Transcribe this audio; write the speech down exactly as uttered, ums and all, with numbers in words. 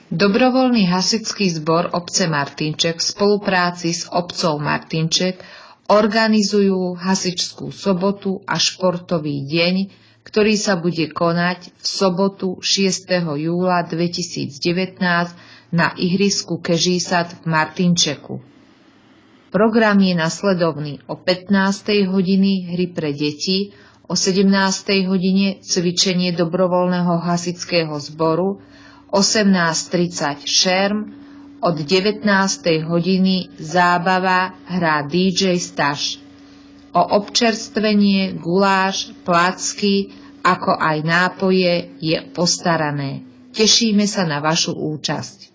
Dobrovoľný hasičský zbor obce Martinček v spolupráci s obcou Martinček organizujú hasičskú sobotu a športový deň, ktorý sa bude konať v sobotu šiesteho júla dvetisícdevätnásť na ihrisku Kežísat v Martinčeku. Program je nasledovný: o pätnástej hodine hry pre deti, o sedemnástej hodine cvičenie dobrovoľného hasičského zboru, osemnásť tridsať šerm, od devätnástej hodiny zábava, hrá dý džej Staš. O občerstvenie, guláš, placky, ako aj nápoje je postarané. Tešíme sa na vašu účasť.